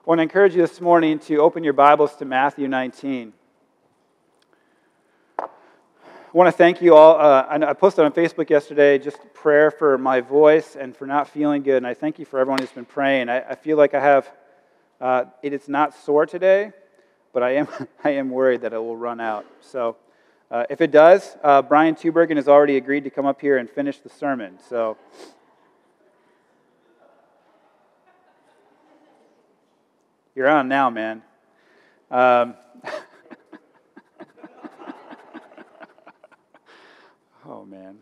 I want to encourage you this morning to open your Bibles to Matthew 19. I want to thank you all. I posted on Facebook yesterday just prayer for my voice and for not feeling good, and I thank you for everyone who's been praying. I feel like I have, it's not sore today, but I am worried that it will run out. So if it does, Brian Tubergen has already agreed to come up here and finish the sermon. So you're on now, man. Oh, man.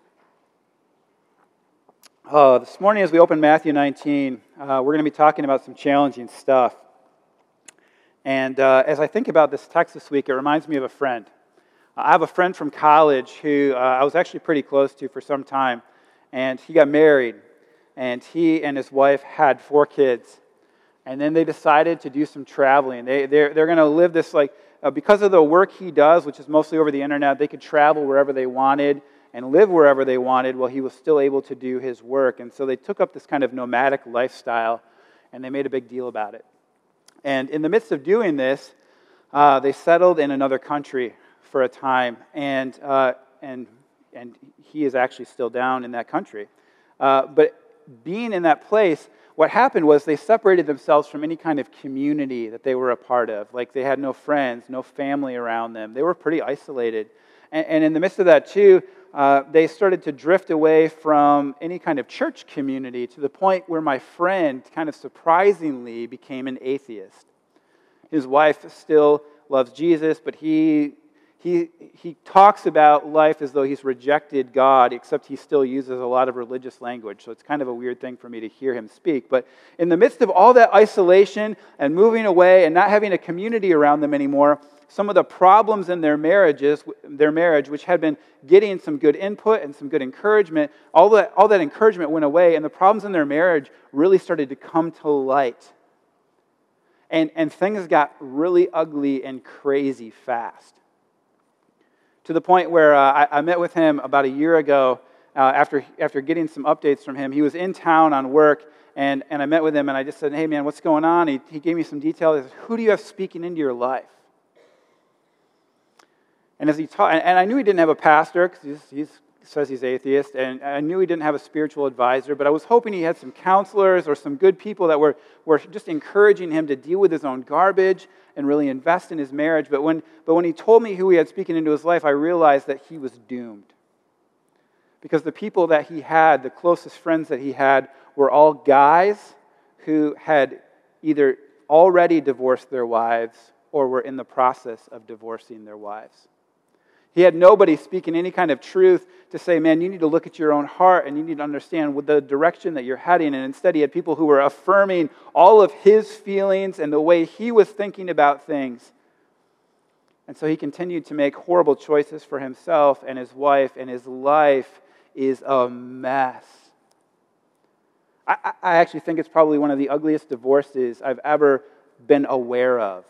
This morning as we open Matthew 19, we're going to be talking about some challenging stuff. And as I think about this text this week, it reminds me of a friend. I have a friend from college who I was actually pretty close to for some time. And he got married. And he and his wife had 4 kids. And then they decided to do some traveling. They're going to live this, because of the work he does, which is mostly over the internet, they could travel wherever they wanted and live wherever they wanted while he was still able to do his work. And so they took up this kind of nomadic lifestyle, and they made a big deal about it. And in the midst of doing this, they settled in another country for a time, and he is actually still down in that country. But being in that place, what happened was they separated themselves from any kind of community that they were a part of. Like they had no friends, no family around them. They were pretty isolated. And in the midst of that too, they started to drift away from any kind of church community to the point where my friend kind of surprisingly became an atheist. His wife still loves Jesus, but he talks about life as though he's rejected God, except he still uses a lot of religious language. So it's kind of a weird thing for me to hear him speak. But in the midst of all that isolation and moving away and not having a community around them anymore, some of the problems in their marriage, which had been getting some good input and some good encouragement, all that encouragement went away, and the problems in their marriage really started to come to light. And things got really ugly and crazy fast. To the point where I met with him about a year ago after getting some updates from him. He was in town on work, and I met with him, and I just said, hey, man, what's going on? He gave me some details. He said, who do you have speaking into your life? And as he taught, and I knew he didn't have a pastor, because he says he's atheist, and I knew he didn't have a spiritual advisor, but I was hoping he had some counselors or some good people that were just encouraging him to deal with his own garbage and really invest in his marriage. But when he told me who he had speaking into his life, I realized that he was doomed. Because the people that he had, the closest friends that he had, were all guys who had either already divorced their wives or were in the process of divorcing their wives. He had nobody speaking any kind of truth to say, man, you need to look at your own heart and you need to understand the direction that you're heading. And instead he had people who were affirming all of his feelings and the way he was thinking about things. And so he continued to make horrible choices for himself and his wife, and his life is a mess. I actually think it's probably one of the ugliest divorces I've ever been aware of.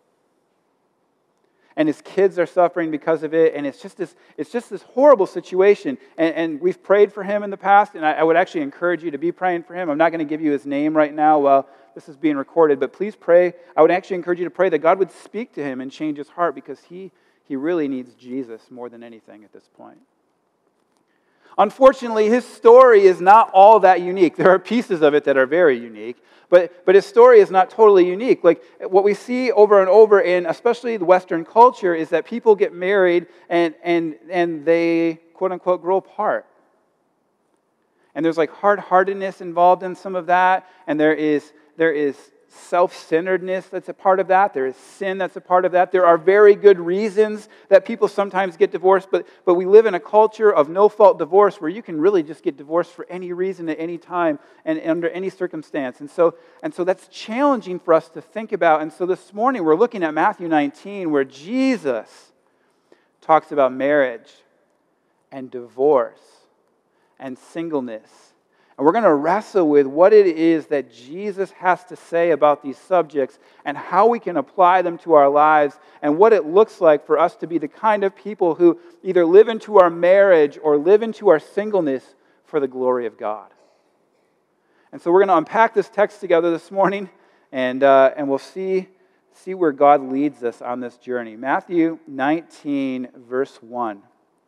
And his kids are suffering because of it, and it's just this horrible situation. And we've prayed for him in the past, and I would actually encourage you to be praying for him. I'm not going to give you his name right now while this is being recorded, but please pray. I would actually encourage you to pray that God would speak to him and change his heart, because he really needs Jesus more than anything at this point. Unfortunately, his story is not all that unique. There are pieces of it that are very unique, but his story is not totally unique. Like what we see over and over in especially the Western culture is that people get married and they, quote unquote, grow apart. And there's like hard-heartedness involved in some of that, and there is self-centeredness that's a part of that. There is sin that's a part of that. There are very good reasons that people sometimes get divorced, but we live in a culture of no-fault divorce where you can really just get divorced for any reason at any time and under any circumstance. And so that's challenging for us to think about. And so this morning we're looking at Matthew 19, where Jesus talks about marriage and divorce and singleness. And we're going to wrestle with what it is that Jesus has to say about these subjects and how we can apply them to our lives and what it looks like for us to be the kind of people who either live into our marriage or live into our singleness for the glory of God. And so we're going to unpack this text together this morning. And we'll see where God leads us on this journey. Matthew 19, verse 1.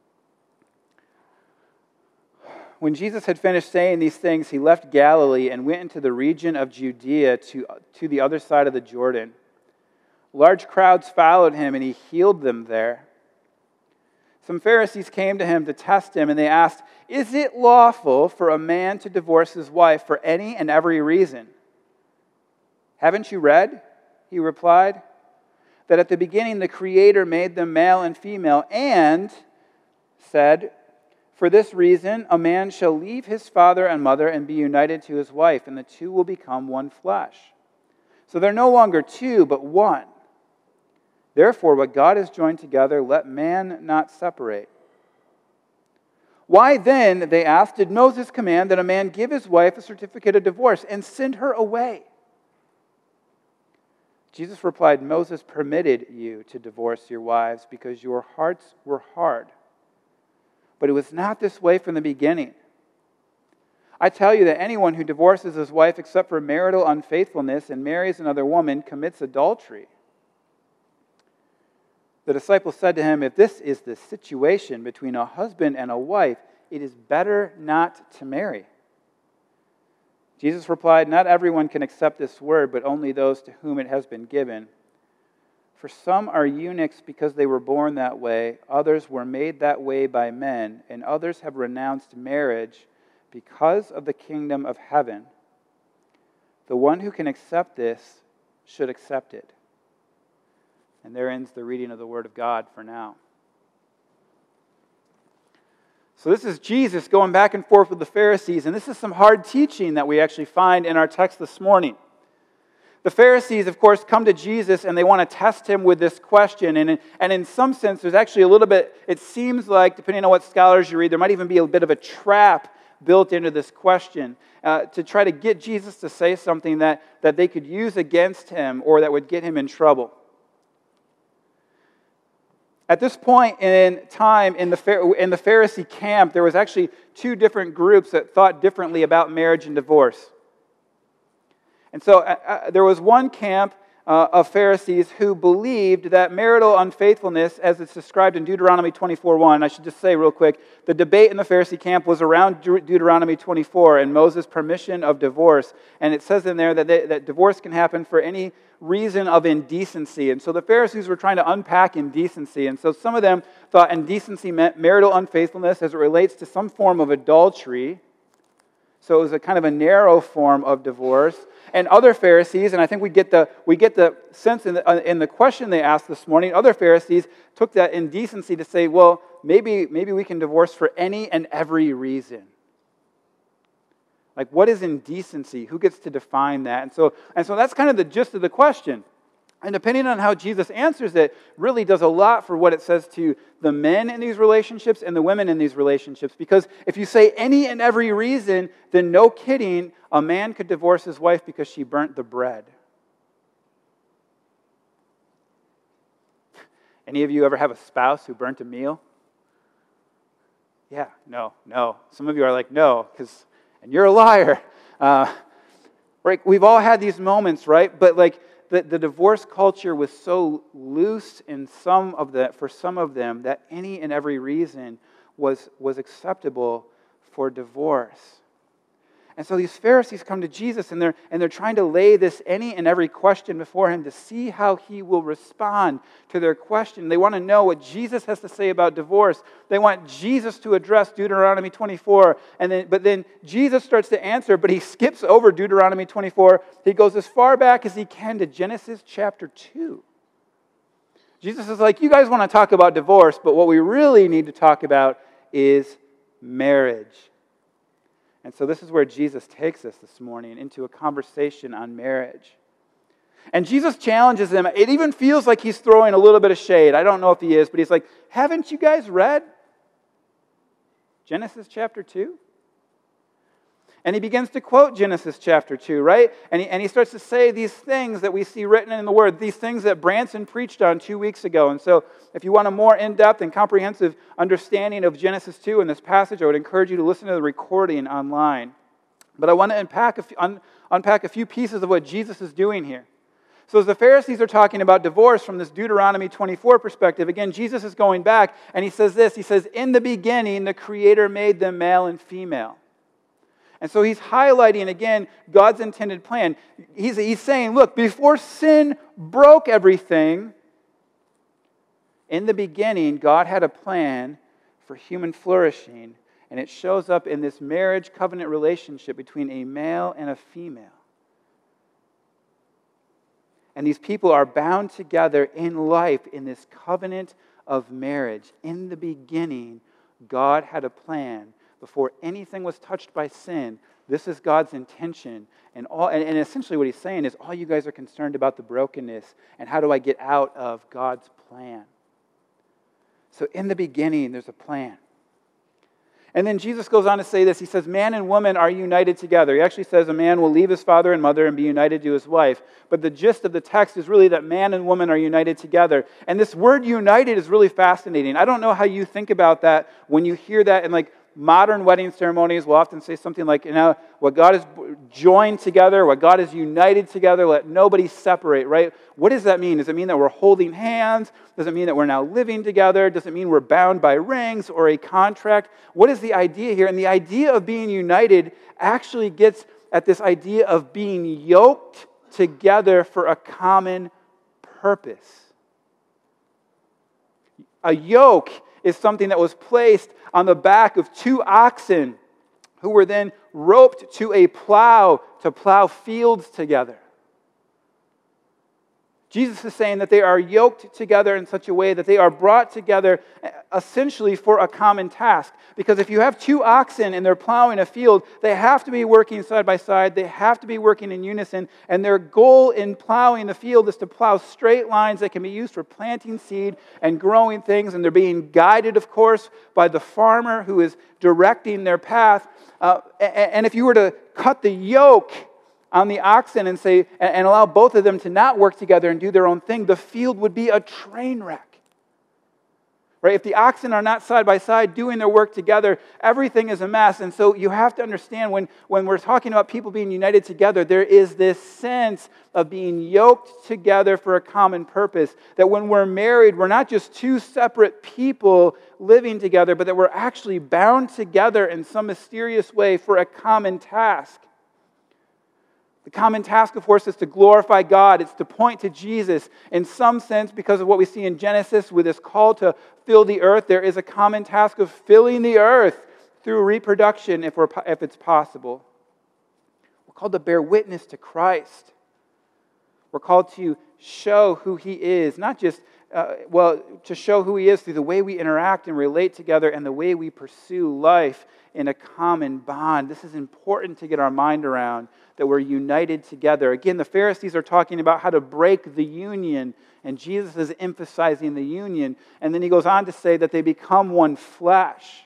When Jesus had finished saying these things, he left Galilee and went into the region of Judea to the other side of the Jordan. Large crowds followed him, and he healed them there. Some Pharisees came to him to test him, and they asked, "Is it lawful for a man to divorce his wife for any and every reason?" "Haven't you read," he replied, "that at the beginning the Creator made them male and female, and said, 'For this reason a man shall leave his father and mother and be united to his wife, and the two will become one flesh.' So they're no longer two, but one. Therefore, what God has joined together, let man not separate." "Why then," they asked, "did Moses command that a man give his wife a certificate of divorce and send her away?" Jesus replied, "Moses permitted you to divorce your wives because your hearts were hard. But it was not this way from the beginning. I tell you that anyone who divorces his wife except for marital unfaithfulness and marries another woman commits adultery." The disciples said to him, "If this is the situation between a husband and a wife, it is better not to marry." Jesus replied, "Not everyone can accept this word, but only those to whom it has been given. For some are eunuchs because they were born that way, others were made that way by men, and others have renounced marriage because of the kingdom of heaven. The one who can accept this should accept it." And there ends the reading of the Word of God for now. So this is Jesus going back and forth with the Pharisees, and this is some hard teaching that we actually find in our text this morning. The Pharisees, of course, come to Jesus and they want to test him with this question. And in some sense, there's actually a little bit, it seems like, depending on what scholars you read, there might even be a bit of a trap built into this question to try to get Jesus to say something that they could use against him or that would get him in trouble. At this point in time in the Pharisee camp, there was actually two different groups that thought differently about marriage and divorce. And so there was one camp of Pharisees who believed that marital unfaithfulness, as it's described in Deuteronomy 24:1, I should just say real quick, the debate in the Pharisee camp was around Deuteronomy 24 and Moses' permission of divorce. And it says in there that divorce can happen for any reason of indecency. And so the Pharisees were trying to unpack indecency. And so some of them thought indecency meant marital unfaithfulness as it relates to some form of adultery. So it was a kind of a narrow form of divorce. And other Pharisees, and I think we get the sense in the question they asked this morning, other Pharisees took that indecency to say, well, maybe we can divorce for any and every reason. Like, what is indecency? Who gets to define that? And so that's kind of the gist of the question. And depending on how Jesus answers it, really does a lot for what it says to the men in these relationships and the women in these relationships. Because if you say any and every reason, then no kidding, a man could divorce his wife because she burnt the bread. Any of you ever have a spouse who burnt a meal? Yeah, no. Some of you are like, no, and you're a liar. Right? We've all had these moments, right? But like, the divorce culture was so loose for some of them that any and every reason was acceptable for divorce. And so these Pharisees come to Jesus and they're trying to lay this any and every question before him to see how he will respond to their question. They want to know what Jesus has to say about divorce. They want Jesus to address Deuteronomy 24. But then Jesus starts to answer, but he skips over Deuteronomy 24. He goes as far back as he can to Genesis chapter 2. Jesus is like, you guys want to talk about divorce, but what we really need to talk about is marriage. And so this is where Jesus takes us this morning into a conversation on marriage. And Jesus challenges them. It even feels like he's throwing a little bit of shade. I don't know if he is, but he's like, haven't you guys read Genesis chapter 2? And he begins to quote Genesis chapter 2, right? And he starts to say these things that we see written in the Word, these things that Branson preached on 2 weeks ago. And so if you want a more in-depth and comprehensive understanding of Genesis 2 in this passage, I would encourage you to listen to the recording online. But I want to unpack unpack a few pieces of what Jesus is doing here. So as the Pharisees are talking about divorce from this Deuteronomy 24 perspective, again, Jesus is going back and he says this. He says, in the beginning, the Creator made them male and female. And so he's highlighting, again, God's intended plan. He's saying, look, before sin broke everything, in the beginning, God had a plan for human flourishing, and it shows up in this marriage covenant relationship between a male and a female. And these people are bound together in life in this covenant of marriage. In the beginning, God had a plan. Before anything was touched by sin, this is God's intention. And essentially what he's saying is, all you guys are concerned about the brokenness and how do I get out of God's plan. So in the beginning, there's a plan. And then Jesus goes on to say this. He says, man and woman are united together. He actually says a man will leave his father and mother and be united to his wife. But the gist of the text is really that man and woman are united together. And this word united is really fascinating. I don't know how you think about that when you hear that in like modern wedding ceremonies. We'll often say something like, what God has joined together, what God has united together, let nobody separate, right? What does that mean? Does it mean that we're holding hands? Does it mean that we're now living together? Does it mean we're bound by rings or a contract? What is the idea here? And the idea of being united actually gets at this idea of being yoked together for a common purpose. A yoke is something that was placed on the back of two oxen who were then roped to a plow to plow fields together. Jesus is saying that they are yoked together in such a way that they are brought together essentially for a common task. Because if you have two oxen and they're plowing a field, they have to be working side by side. They have to be working in unison. And their goal in plowing the field is to plow straight lines that can be used for planting seed and growing things. And they're being guided, of course, by the farmer who is directing their path. And if you were to cut the yoke on the oxen and say and allow both of them to not work together and do their own thing, the field would be a train wreck. Right? If the oxen are not side by side doing their work together, everything is a mess. And so you have to understand when we're talking about people being united together, there is this sense of being yoked together for a common purpose. That when we're married, we're not just two separate people living together, but that we're actually bound together in some mysterious way for a common task. The common task, of course, is to glorify God. It's to point to Jesus. In some sense, because of what we see in Genesis with this call to fill the earth, there is a common task of filling the earth through reproduction if it's possible. We're called to bear witness to Christ. We're called to show who He is, not just, to show who He is through the way we interact and relate together and the way we pursue life in a common bond. This is important to get our mind around, that we're united together. Again, the Pharisees are talking about how to break the union, and Jesus is emphasizing the union. And then he goes on to say that they become one flesh.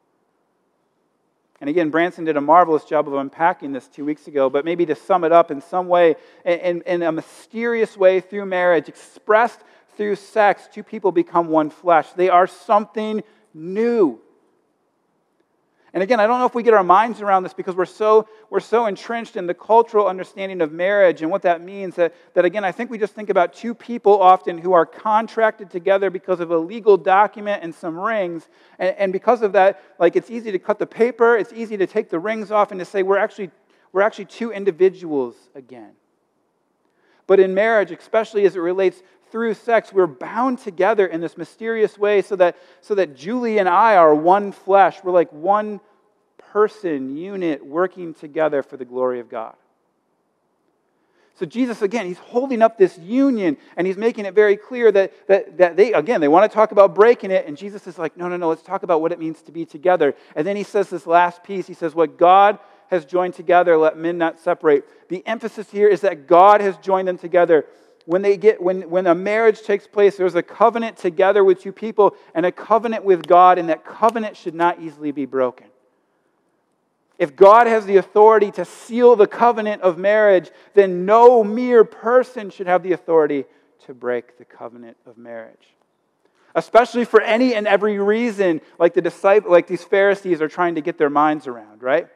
And again, Branson did a marvelous job of unpacking this 2 weeks ago, but maybe to sum it up in some way, in a mysterious way through marriage, expressed through sex, two people become one flesh. They are something new. And again, I don't know if we get our minds around this because we're so entrenched in the cultural understanding of marriage and what that means that again, I think we just think about two people often who are contracted together because of a legal document and some rings. And because of that, like it's easy to cut the paper, it's easy to take the rings off and to say we're actually two individuals again. But in marriage, especially as it relates through sex, we're bound together in this mysterious way so that Julie and I are one flesh. We're like one person, unit, working together for the glory of God. So Jesus, again, He's holding up this union, and He's making it very clear that they want to talk about breaking it, and Jesus is like, no, let's talk about what it means to be together. And then He says this last piece. He says, what God has joined together, let men not separate. The emphasis here is that God has joined them together. When a marriage takes place, there's a covenant together with two people and a covenant with God, and that covenant should not easily be broken. If God has the authority to seal the covenant of marriage, then no mere person should have the authority to break the covenant of marriage. Especially for any and every reason, like these Pharisees are trying to get their minds around, right?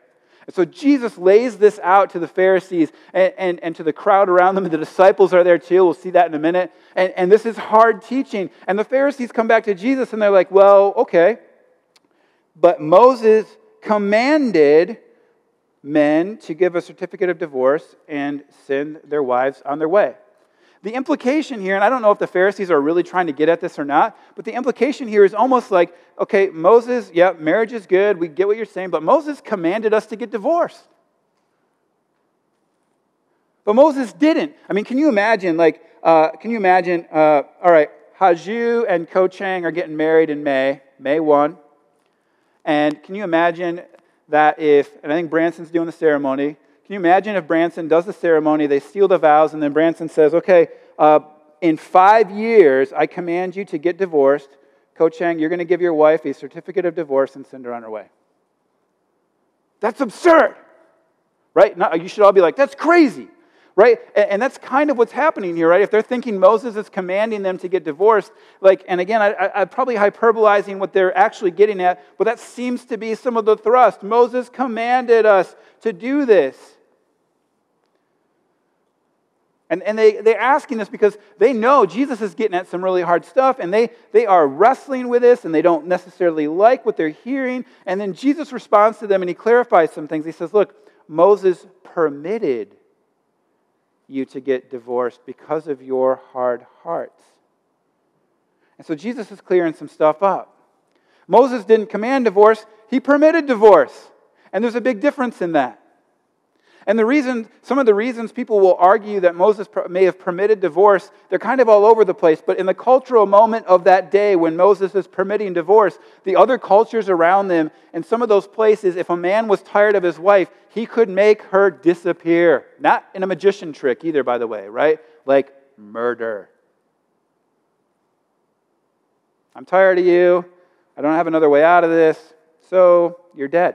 And so Jesus lays this out to the Pharisees and to the crowd around them. The disciples are there too. We'll see that in a minute. And this is hard teaching. And the Pharisees come back to Jesus and they're like, well, okay, but Moses commanded men to give a certificate of divorce and send their wives on their way. The implication here, and I don't know if the Pharisees are really trying to get at this or not, but the implication here is almost like, okay, Moses, yeah, marriage is good, we get what you're saying, but Moses commanded us to get divorced. But Moses didn't. I mean, can you imagine, all right, Haju and Ko Chang are getting married in May 1, and can you imagine that and I think Branson's doing the ceremony. Can you imagine if Branson does the ceremony, they seal the vows, and then Branson says, okay, in 5 years, I command you to get divorced. Ko Chang, you're going to give your wife a certificate of divorce and send her on her way. That's absurd, right? You should all be like, that's crazy, right? And that's kind of what's happening here, right? If they're thinking Moses is commanding them to get divorced, and again, I'm probably hyperbolizing what they're actually getting at, but that seems to be some of the thrust. Moses commanded us to do this. And they're asking this because they know Jesus is getting at some really hard stuff, and they are wrestling with this, and they don't necessarily like what they're hearing. And then Jesus responds to them, and he clarifies some things. He says, look, Moses permitted you to get divorced because of your hard hearts. And so Jesus is clearing some stuff up. Moses didn't command divorce, he permitted divorce. And there's a big difference in that. And some of the reasons people will argue that Moses may have permitted divorce, they're kind of all over the place. But in the cultural moment of that day when Moses is permitting divorce, the other cultures around them, in some of those places, if a man was tired of his wife, he could make her disappear. Not in a magician trick either, by the way, right? Like murder. I'm tired of you. I don't have another way out of this. So you're dead.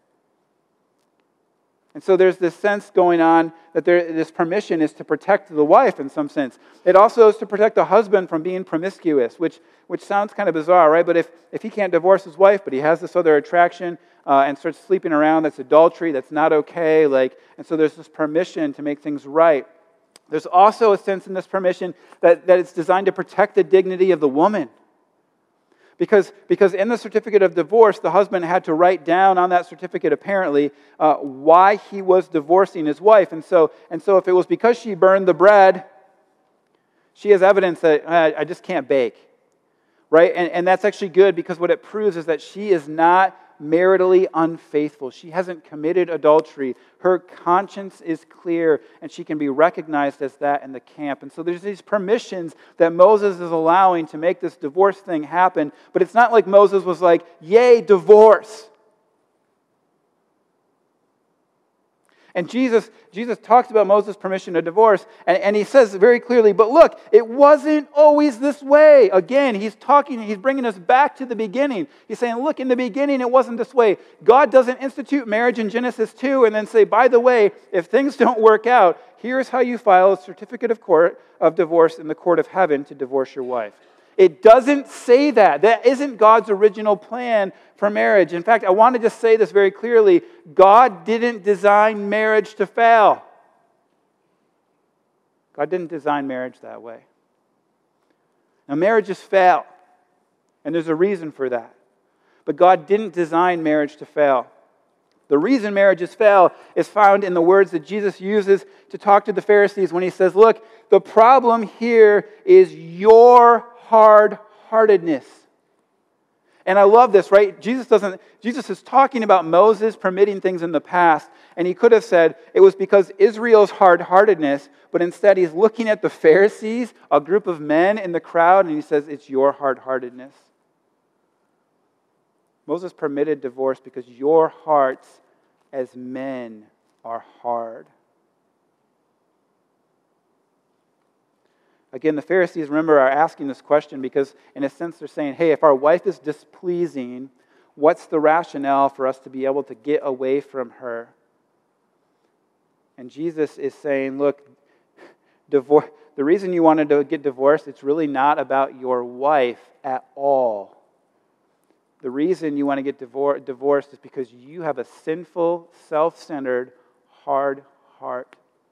And so there's this sense going on that this permission is to protect the wife in some sense. It also is to protect the husband from being promiscuous, which sounds kind of bizarre, right? But if he can't divorce his wife, but he has this other attraction and starts sleeping around, that's adultery, that's not okay. And so there's this permission to make things right. There's also a sense in this permission that it's designed to protect the dignity of the woman. Because in the certificate of divorce, the husband had to write down on that certificate, apparently, why he was divorcing his wife. And so if it was because she burned the bread, she has evidence that I just can't bake, right? And that's actually good because what it proves is that she is not maritally unfaithful. She hasn't committed adultery. Her conscience is clear, and she can be recognized as that in the camp. And so there's these permissions that Moses is allowing to make this divorce thing happen, but it's not like Moses was like, yay, divorce. And Jesus talks about Moses' permission to divorce, and he says very clearly, but look, it wasn't always this way. Again, he's bringing us back to the beginning. He's saying, look, in the beginning it wasn't this way. God doesn't institute marriage in Genesis 2 and then say, by the way, if things don't work out, here's how you file a certificate of divorce in the court of heaven to divorce your wife. It doesn't say that. That isn't God's original plan for marriage. In fact, I want to just say this very clearly. God didn't design marriage to fail. God didn't design marriage that way. Now, marriages fail, and there's a reason for that. But God didn't design marriage to fail. The reason marriages fail is found in the words that Jesus uses to talk to the Pharisees when he says, look, the problem here is your hard-heartedness. And I love this, right? Jesus is talking about Moses permitting things in the past, and he could have said it was because Israel's hard-heartedness, but instead he's looking at the Pharisees, a group of men in the crowd, and he says it's your hard-heartedness. Moses permitted divorce because your hearts as men are hard. Again, the Pharisees, remember, are asking this question because, in a sense, they're saying, hey, if our wife is displeasing, what's the rationale for us to be able to get away from her? And Jesus is saying, look, the reason you wanted to get divorced, it's really not about your wife at all. The reason you want to get divorced is because you have a sinful, self-centered, hard heart.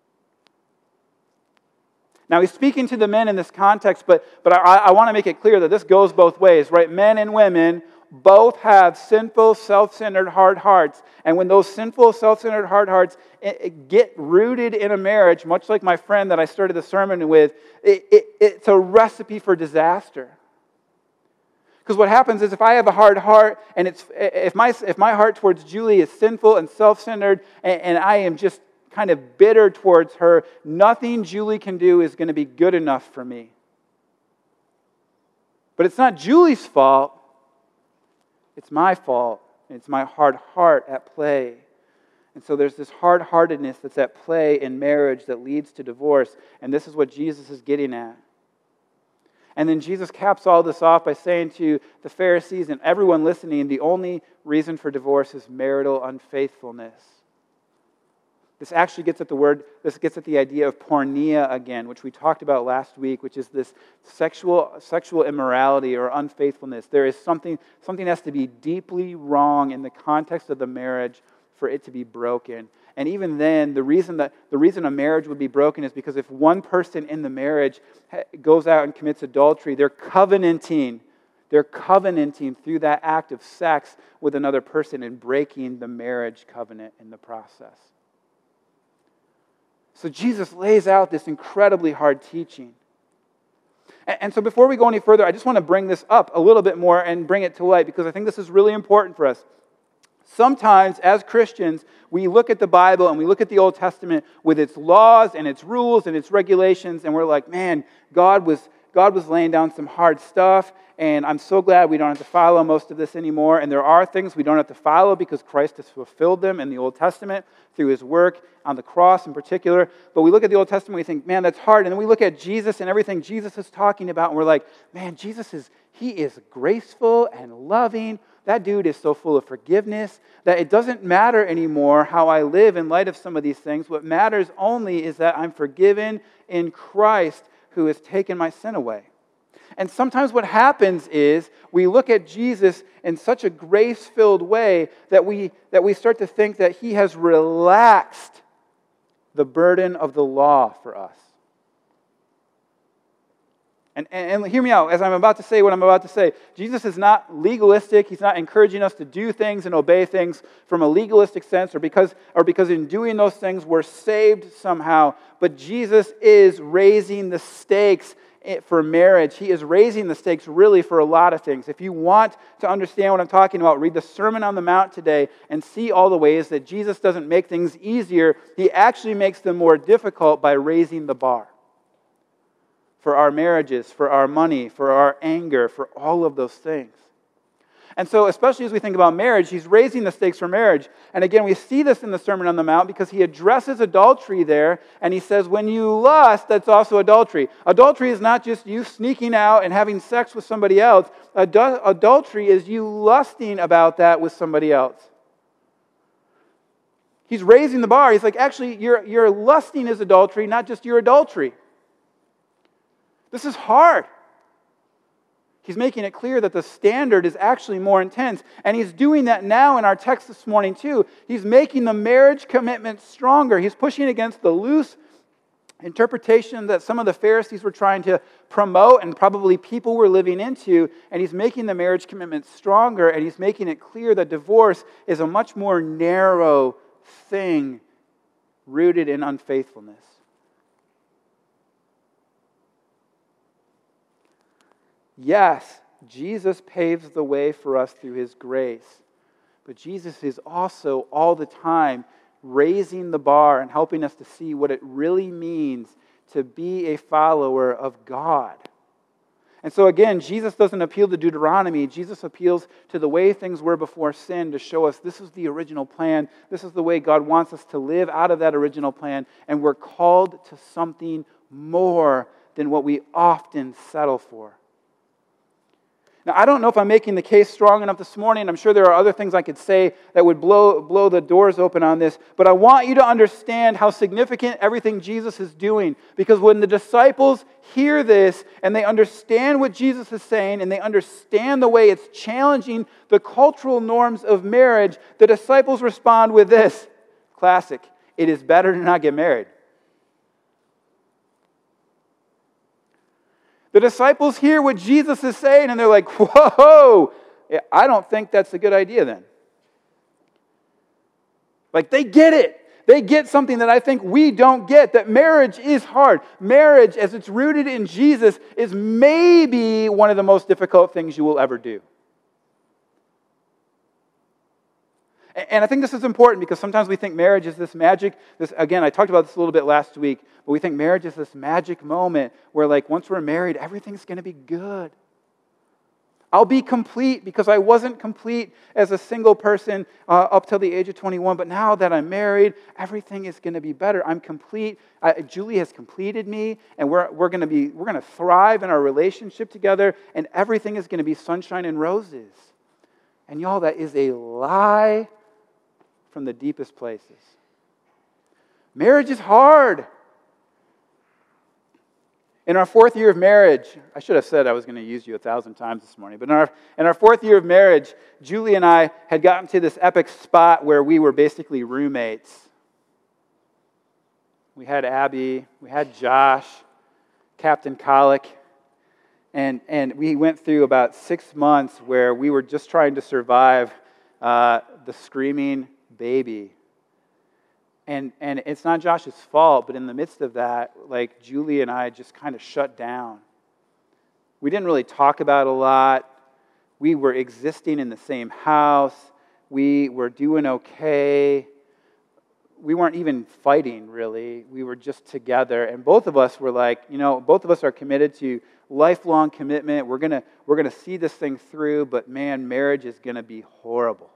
Now, he's speaking to the men in this context, but I want to make it clear that this goes both ways, right? Men and women both have sinful, self-centered, hard hearts. And when those sinful, self-centered, hard hearts get rooted in a marriage, much like my friend that I started the sermon with, it's a recipe for disaster. Because what happens is if I have a hard heart, and if my heart towards Julie is sinful and self-centered, and I am just kind of bitter towards her, nothing Julie can do is going to be good enough for me. But it's not Julie's fault. It's my fault. It's my hard heart at play. And so there's this hard-heartedness that's at play in marriage that leads to divorce. And this is what Jesus is getting at. And then Jesus caps all this off by saying to the Pharisees and everyone listening, the only reason for divorce is marital unfaithfulness. This actually gets at the idea of porneia again, which we talked about last week, which is this sexual immorality or unfaithfulness. There is something has to be deeply wrong in the context of the marriage for it to be broken. And even then, the reason a marriage would be broken is because if one person in the marriage goes out and commits adultery, they're covenanting through that act of sex with another person and breaking the marriage covenant in the process. So Jesus lays out this incredibly hard teaching. And so before we go any further, I just want to bring this up a little bit more and bring it to light because I think this is really important for us. Sometimes, as Christians, we look at the Bible and we look at the Old Testament with its laws and its rules and its regulations, and we're like, man, God was laying down some hard stuff, and I'm so glad we don't have to follow most of this anymore. And there are things we don't have to follow because Christ has fulfilled them in the Old Testament through His work on the cross in particular. But we look at the Old Testament, we think, man, that's hard. And then we look at Jesus and everything Jesus is talking about, and we're like, man, He is graceful and loving. That dude is so full of forgiveness that it doesn't matter anymore how I live in light of some of these things. What matters only is that I'm forgiven in Christ who has taken my sin away. And sometimes what happens is we look at Jesus in such a grace-filled way that we start to think that He has relaxed the burden of the law for us. And hear me out as I'm about to say what I'm about to say. Jesus is not legalistic. He's not encouraging us to do things and obey things from a legalistic sense or because in doing those things we're saved somehow. But Jesus is raising the stakes for marriage. He is raising the stakes really for a lot of things. If you want to understand what I'm talking about, read the Sermon on the Mount today and see all the ways that Jesus doesn't make things easier. He actually makes them more difficult by raising the bar. For our marriages, for our money, for our anger, for all of those things. And so, especially as we think about marriage, He's raising the stakes for marriage. And again, we see this in the Sermon on the Mount because He addresses adultery there, and He says, when you lust, that's also adultery. Adultery is not just you sneaking out and having sex with somebody else. Adultery is you lusting about that with somebody else. He's raising the bar. He's like, actually, your lusting is adultery, not just your adultery. This is hard. He's making it clear that the standard is actually more intense. And He's doing that now in our text this morning too. He's making the marriage commitment stronger. He's pushing against the loose interpretation that some of the Pharisees were trying to promote and probably people were living into. And He's making the marriage commitment stronger. And He's making it clear that divorce is a much more narrow thing rooted in unfaithfulness. Yes, Jesus paves the way for us through His grace, but Jesus is also all the time raising the bar and helping us to see what it really means to be a follower of God. And so again, Jesus doesn't appeal to Deuteronomy. Jesus appeals to the way things were before sin to show us this is the original plan. This is the way God wants us to live out of that original plan, and we're called to something more than what we often settle for. Now, I don't know if I'm making the case strong enough this morning. I'm sure there are other things I could say that would blow the doors open on this. But I want you to understand how significant everything Jesus is doing. Because when the disciples hear this and they understand what Jesus is saying and they understand the way it's challenging the cultural norms of marriage, the disciples respond with this. Classic. It is better to not get married. The disciples hear what Jesus is saying and they're like, whoa, I don't think that's a good idea then. Like they get it. They get something that I think we don't get, that marriage is hard. Marriage, as it's rooted in Jesus, is maybe one of the most difficult things you will ever do. And I think this is important because sometimes we think marriage is this magic. Again, I talked about this a little bit last week, but we think marriage is this magic moment where like once we're married, everything's going to be good. I'll be complete because I wasn't complete as a single person up till the age of 21, but now that I'm married, everything is going to be better. I'm complete. Julie has completed me, and we're going to thrive in our relationship together, and everything is going to be sunshine and roses. And y'all, that is a lie from the deepest places. Marriage is hard. In our 4th year of marriage, I should have said I was going to use you 1,000 times this morning, but in our 4th year of marriage, Julie and I had gotten to this epic spot where we were basically roommates. We had Abby, we had Josh, Captain Colic, and we went through about 6 months where we were just trying to survive the screaming baby. And it's not Josh's fault, but in the midst of that, like Julie and I just kind of shut down. We didn't really talk about a lot. We were existing in the same house. We were doing okay. We weren't even fighting, really. We were just together. And both of us were like, both of us are committed to lifelong commitment. We're gonna see this thing through, but man, marriage is gonna be horrible.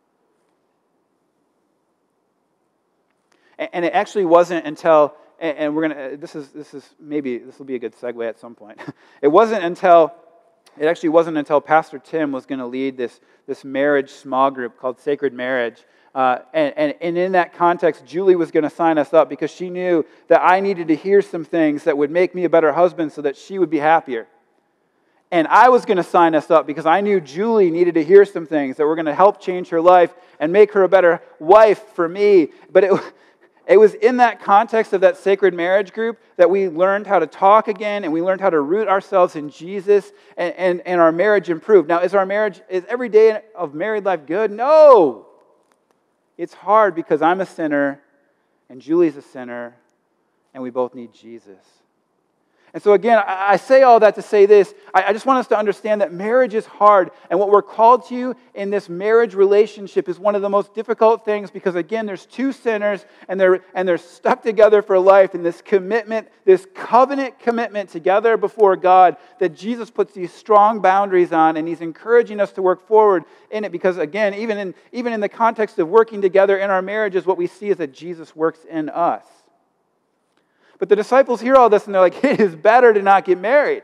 And it actually wasn't until, and we're gonna. This will be a good segue at some point. It actually wasn't until Pastor Tim was going to lead this marriage small group called Sacred Marriage, and in that context, Julie was going to sign us up because she knew that I needed to hear some things that would make me a better husband, so that she would be happier. And I was going to sign us up because I knew Julie needed to hear some things that were going to help change her life and make her a better wife for me. But it was in that context of that sacred marriage group that we learned how to talk again, and we learned how to root ourselves in Jesus, and our marriage improved. Now, is every day of married life good? No! It's hard because I'm a sinner, and Julie's a sinner, and we both need Jesus. And so again, I say all that to say this. I just want us to understand that marriage is hard. And what we're called to in this marriage relationship is one of the most difficult things because, again, there's two sinners and they're stuck together for life in this commitment, this covenant commitment together before God that Jesus puts these strong boundaries on, and He's encouraging us to work forward in it because, again, even in the context of working together in our marriages, what we see is that Jesus works in us. But the disciples hear all this and they're like, it is better to not get married.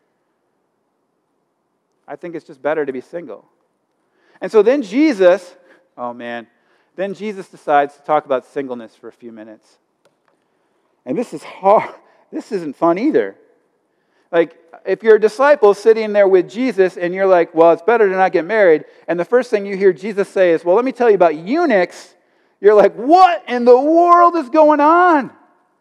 I think it's just better to be single. And so then Jesus decides to talk about singleness for a few minutes. And this is hard. This isn't fun either. Like, if you're a disciple sitting there with Jesus and you're like, well, it's better to not get married, and the first thing you hear Jesus say is, well, let me tell you about eunuchs, you're like, what in the world is going on?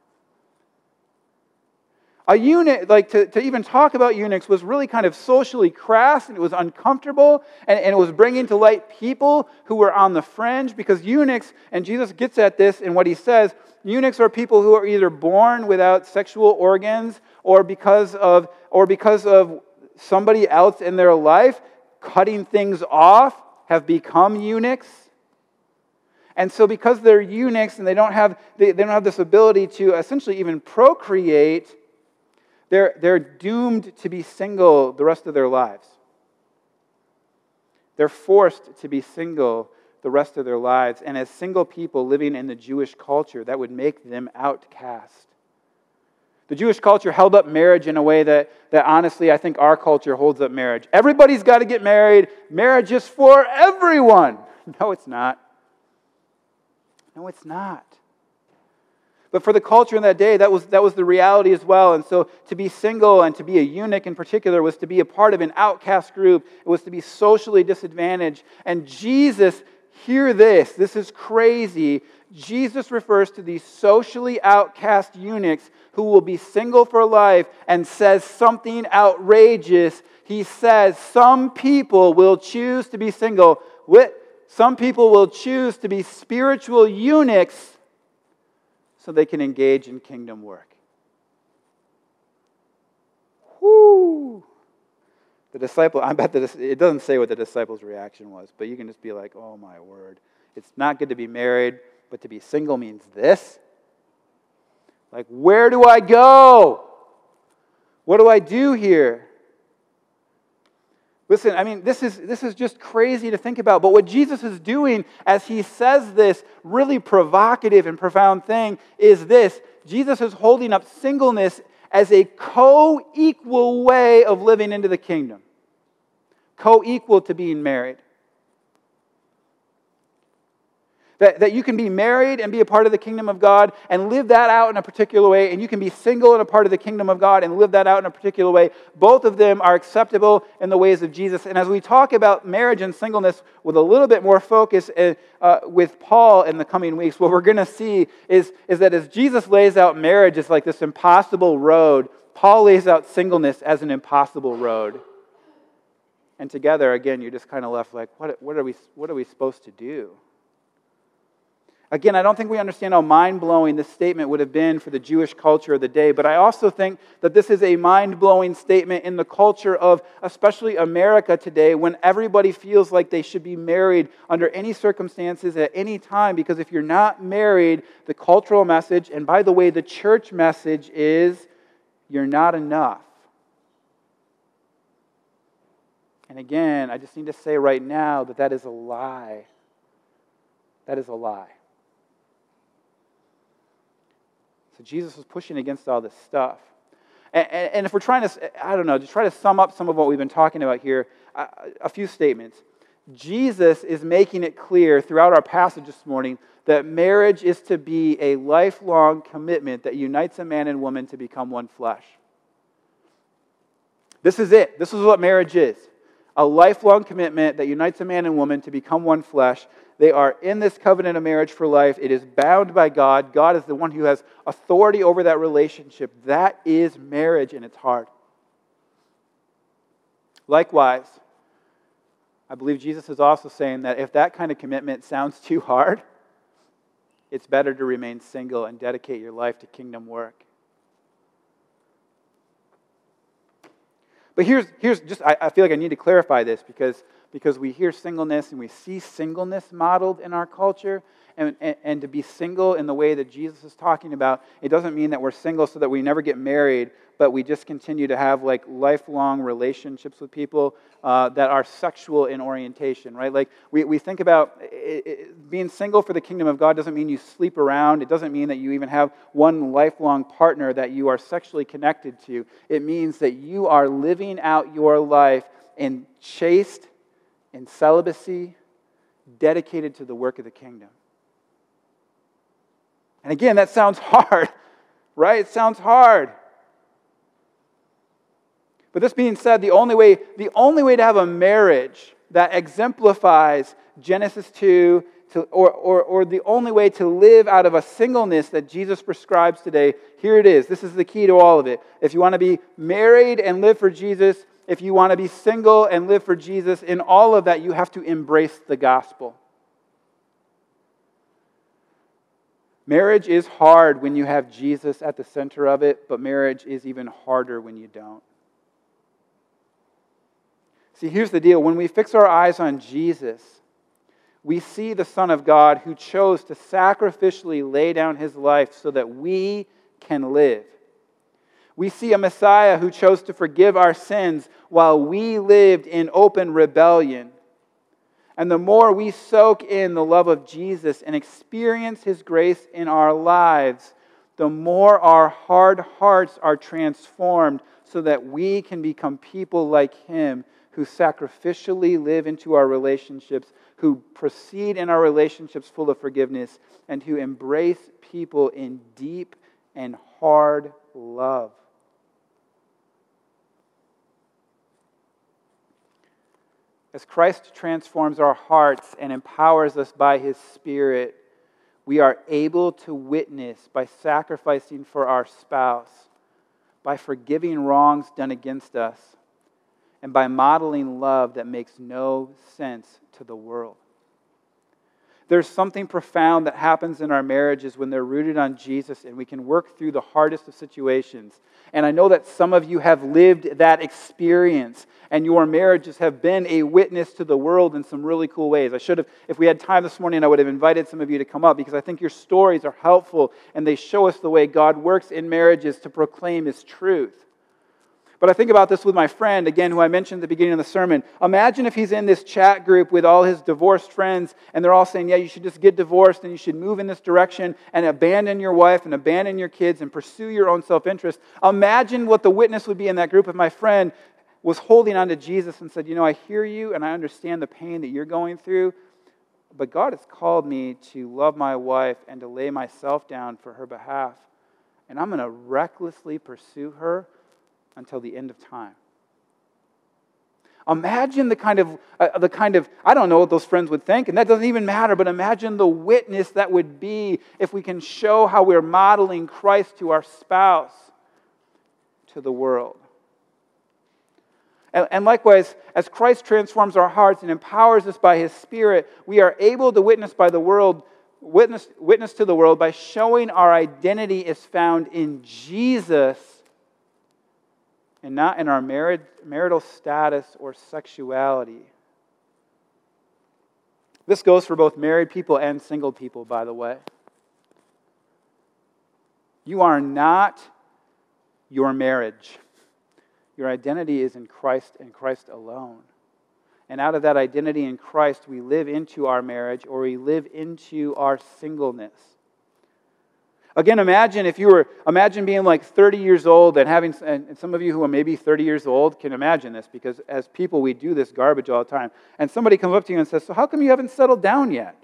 A eunuch, to even talk about eunuchs was really kind of socially crass, and it was uncomfortable, and it was bringing to light people who were on the fringe, because eunuchs, and Jesus gets at this in what He says, eunuchs are people who are either born without sexual organs, or because of somebody else in their life cutting things off, have become eunuchs. And so because they're eunuchs and they don't have this ability to essentially even procreate, they're doomed to be single the rest of their lives. They're forced to be single the rest of their lives. And as single people living in the Jewish culture, that would make them outcast. The Jewish culture held up marriage in a way that honestly, I think our culture holds up marriage. Everybody's got to get married. Marriage is for everyone. No, it's not. No, it's not. But for the culture in that day, that was the reality as well. And so to be single and to be a eunuch in particular was to be a part of an outcast group. It was to be socially disadvantaged. And Jesus, hear this. This is crazy. Jesus refers to these socially outcast eunuchs who will be single for life and says something outrageous. He says some people will choose to be single. Some people will choose to be spiritual eunuchs so they can engage in kingdom work. Whoo! The disciple, I bet it doesn't say what the disciples' reaction was, but you can just be like, oh my word. It's not good to be married, but to be single means this? Like, where do I go? What do I do here? Listen, I mean, this is just crazy to think about. But what Jesus is doing as he says this really provocative and profound thing is this. Jesus is holding up singleness as a co-equal way of living into the kingdom. Co-equal to being married. That you can be married and be a part of the kingdom of God and live that out in a particular way, and you can be single and a part of the kingdom of God and live that out in a particular way. Both of them are acceptable in the ways of Jesus. And as we talk about marriage and singleness with a little bit more focus with Paul in the coming weeks, what we're going to see is that as Jesus lays out marriage as like this impossible road, Paul lays out singleness as an impossible road. And together, again, you're just kind of left like, what are we supposed to do? Again, I don't think we understand how mind-blowing this statement would have been for the Jewish culture of the day, but I also think that this is a mind-blowing statement in the culture of especially America today, when everybody feels like they should be married under any circumstances at any time, because if you're not married, the cultural message, and by the way, the church message is, you're not enough. And again, I just need to say right now that is a lie. That is a lie. So Jesus was pushing against all this stuff. And if we're trying to, I don't know, to try to sum up some of what we've been talking about here, a few statements. Jesus is making it clear throughout our passage this morning that marriage is to be a lifelong commitment that unites a man and woman to become one flesh. This is it. This is what marriage is. A lifelong commitment that unites a man and woman to become one flesh. They are in this covenant of marriage for life. It is bound by God. God is the one who has authority over that relationship. That is marriage, and it's hard. Likewise, I believe Jesus is also saying that if that kind of commitment sounds too hard, it's better to remain single and dedicate your life to kingdom work. But here's just, I feel like I need to clarify this because we hear singleness and we see singleness modeled in our culture. And to be single in the way that Jesus is talking about, it doesn't mean that we're single so that we never get married, but we just continue to have like lifelong relationships with people that are sexual in orientation, right? Like we think about being single for the kingdom of God doesn't mean you sleep around. It doesn't mean that you even have one lifelong partner that you are sexually connected to. It means that you are living out your life in chaste, in celibacy, dedicated to the work of the kingdom. And again, that sounds hard, right? It sounds hard. But this being said, the only way to have a marriage that exemplifies Genesis 2, or the only way to live out of a singleness that Jesus prescribes today, here it is. This is the key to all of it. If you want to be married and live for Jesus, if you want to be single and live for Jesus, in all of that, you have to embrace the gospel. Marriage is hard when you have Jesus at the center of it, but marriage is even harder when you don't. See, here's the deal. When we fix our eyes on Jesus, we see the Son of God who chose to sacrificially lay down his life so that we can live. We see a Messiah who chose to forgive our sins while we lived in open rebellion. And the more we soak in the love of Jesus and experience his grace in our lives, the more our hard hearts are transformed so that we can become people like him who sacrificially live into our relationships, who proceed in our relationships full of forgiveness, and who embrace people in deep and hard love. As Christ transforms our hearts and empowers us by His Spirit, we are able to witness by sacrificing for our spouse, by forgiving wrongs done against us, and by modeling love that makes no sense to the world. There's something profound that happens in our marriages when they're rooted on Jesus and we can work through the hardest of situations. And I know that some of you have lived that experience and your marriages have been a witness to the world in some really cool ways. If we had time this morning, I would have invited some of you to come up because I think your stories are helpful and they show us the way God works in marriages to proclaim His truth. But I think about this with my friend, again, who I mentioned at the beginning of the sermon. Imagine if he's in this chat group with all his divorced friends, and they're all saying, yeah, you should just get divorced, and you should move in this direction, and abandon your wife, and abandon your kids, and pursue your own self-interest. Imagine what the witness would be in that group if my friend was holding on to Jesus and said, I hear you, and I understand the pain that you're going through, but God has called me to love my wife and to lay myself down for her behalf, and I'm going to recklessly pursue her until the end of time. Imagine the kind of, I don't know what those friends would think, and that doesn't even matter, but imagine the witness that would be if we can show how we're modeling Christ to our spouse, to the world. And likewise, as Christ transforms our hearts and empowers us by His Spirit, we are able to witness to the world by showing our identity is found in Jesus and not in our marital status or sexuality. This goes for both married people and single people, by the way. You are not your marriage. Your identity is in Christ and Christ alone. And out of that identity in Christ, we live into our marriage or we live into our singleness. Again, imagine being like 30 years old and some of you who are maybe 30 years old can imagine this because as people we do this garbage all the time. And somebody comes up to you and says, so how come you haven't settled down yet?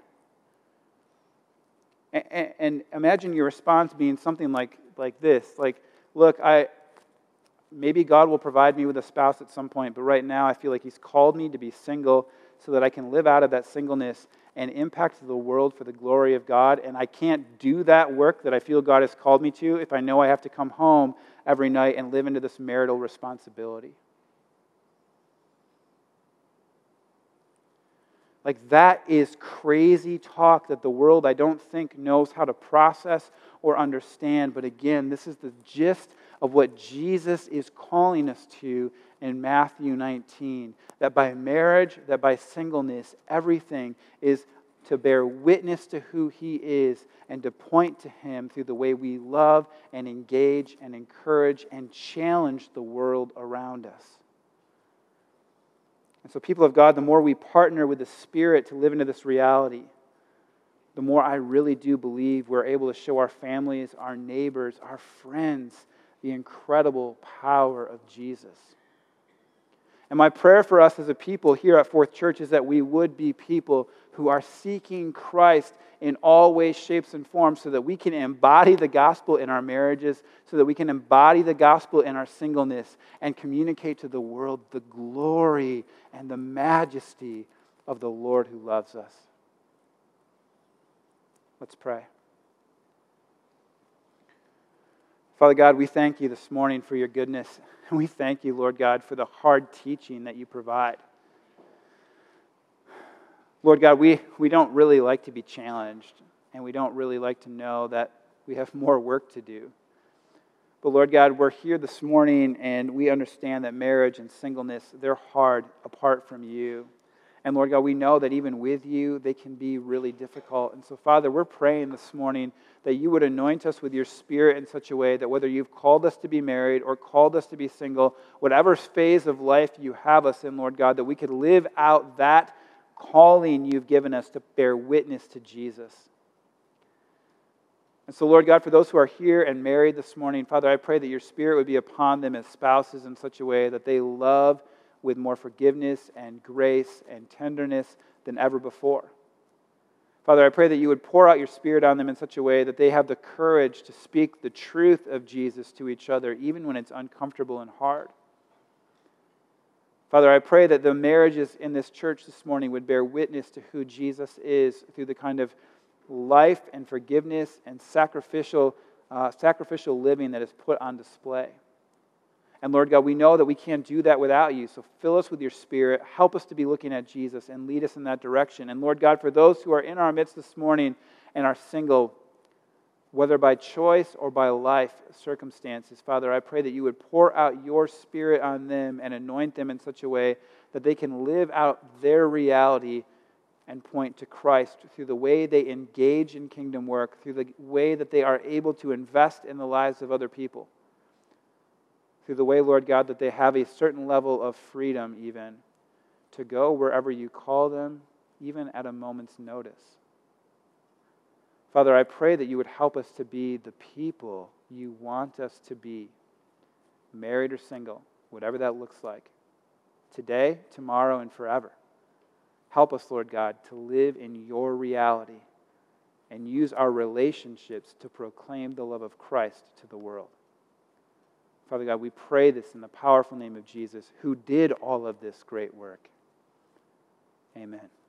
And imagine your response being something like this. Like, look, maybe God will provide me with a spouse at some point, but right now I feel like He's called me to be single so that I can live out of that singleness and impact the world for the glory of God. And I can't do that work that I feel God has called me to if I know I have to come home every night and live into this marital responsibility. Like that is crazy talk that the world I don't think knows how to process or understand. But again, this is the gist of what Jesus is calling us to in Matthew 19. That by marriage, that by singleness, everything is to bear witness to who He is and to point to Him through the way we love and engage and encourage and challenge the world around us. And so, people of God, the more we partner with the Spirit to live into this reality, the more I really do believe we're able to show our families, our neighbors, our friends, the incredible power of Jesus. And my prayer for us as a people here at Fourth Church is that we would be people who are seeking Christ in all ways, shapes, and forms so that we can embody the gospel in our marriages, so that we can embody the gospel in our singleness and communicate to the world the glory and the majesty of the Lord who loves us. Let's pray. Father God, we thank You this morning for Your goodness. And we thank You, Lord God, for the hard teaching that You provide. Lord God, we don't really like to be challenged, and we don't really like to know that we have more work to do. But Lord God, we're here this morning, and we understand that marriage and singleness, they're hard apart from You. And Lord God, we know that even with You, they can be really difficult. And so, Father, we're praying this morning that You would anoint us with Your Spirit in such a way that whether You've called us to be married or called us to be single, whatever phase of life You have us in, Lord God, that we could live out that calling You've given us to bear witness to Jesus. And so, Lord God, for those who are here and married this morning, Father, I pray that Your Spirit would be upon them as spouses in such a way that they love with more forgiveness and grace and tenderness than ever before. Father, I pray that you would pour out your Spirit on them in such a way that they have the courage to speak the truth of Jesus to each other, even when it's uncomfortable and hard. Father, I pray that the marriages in this church this morning would bear witness to who Jesus is through the kind of life and forgiveness and sacrificial living that is put on display. And Lord God, we know that we can't do that without you, so fill us with your Spirit, help us to be looking at Jesus and lead us in that direction. And Lord God, for those who are in our midst this morning and are single, whether by choice or by life circumstances, Father, I pray that you would pour out your Spirit on them and anoint them in such a way that they can live out their reality and point to Christ through the way they engage in kingdom work, through the way that they are able to invest in the lives of other people, through the way, Lord God, that they have a certain level of freedom even to go wherever you call them, even at a moment's notice. Father, I pray that you would help us to be the people you want us to be, married or single, whatever that looks like, today, tomorrow, and forever. Help us, Lord God, to live in your reality and use our relationships to proclaim the love of Christ to the world. Father God, we pray this in the powerful name of Jesus, who did all of this great work. Amen.